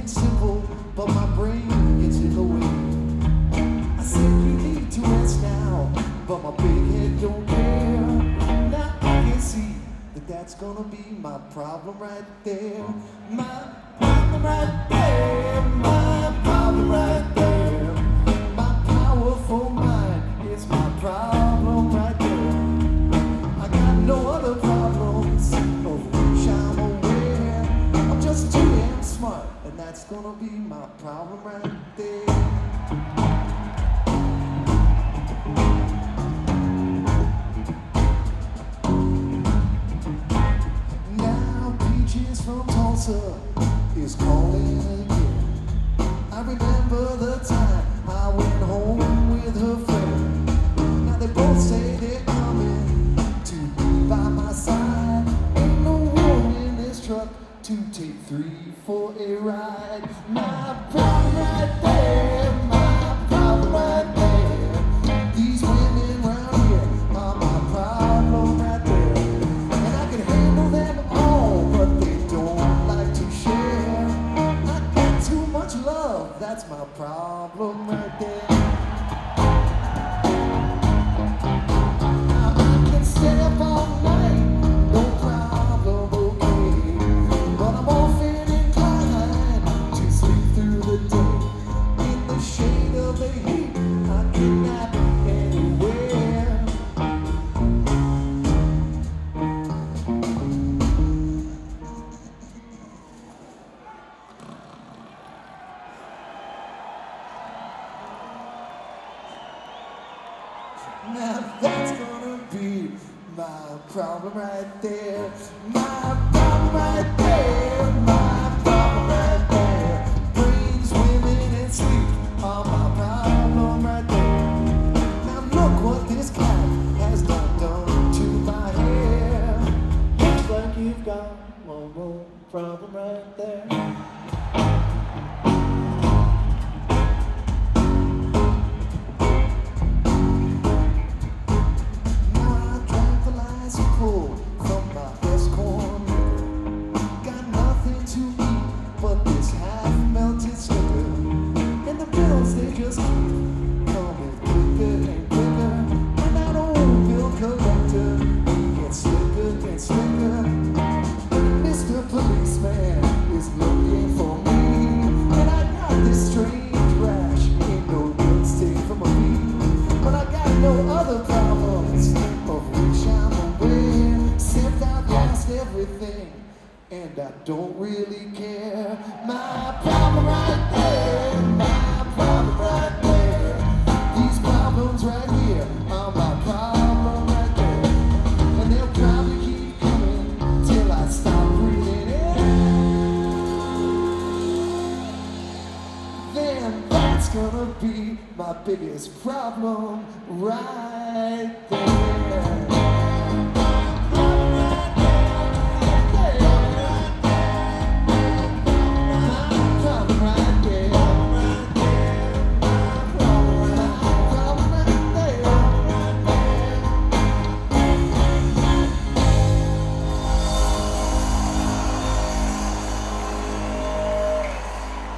it's simple, but my brain gets in the way. I said you need to rest now, but my big head don't care. Now I can see that that's gonna be my problem right there. My problem right there, my problem right there. My powerful mind is my problem right there. I got no other problems of which I'm aware. I'm just too damn smart, and that's gonna be my problem right there. From Tulsa is calling again. I remember the time I went home with her friend. Now they both say they're coming to be by my side. Ain't no room in this truck to take three for a ride. My problem right there, my problem right there. These women round here are my problem right there. And I can handle them all, but they love, that's my problem right there. I can stay up all night, no problem, okay. But I'm often inclined to sleep through the day. In the shade of the heat, I can nap anywhere. Now that's gonna be my problem right there. My problem right there. My problem right there. Brains, women, and sleep are my problem right there. Now look what this cat has done to my hair. Looks like you've got one more problem right there. From my best corn, got nothing to eat but this half-melted slicker, and the bills they just keep coming quicker and quicker. And that old bill collector, he gets slicker and slicker. Mr. Policeman is looking for me, and I got this strange rash, ain't no good stay from a bee, but I got no other problems of which I'm aware. Except I've lost everything, and I don't really care. My problem right there, my problem right there. These problems right here are my problem right there. And they'll probably keep coming till I stop breathing in. Then that's gonna be my biggest problem right there.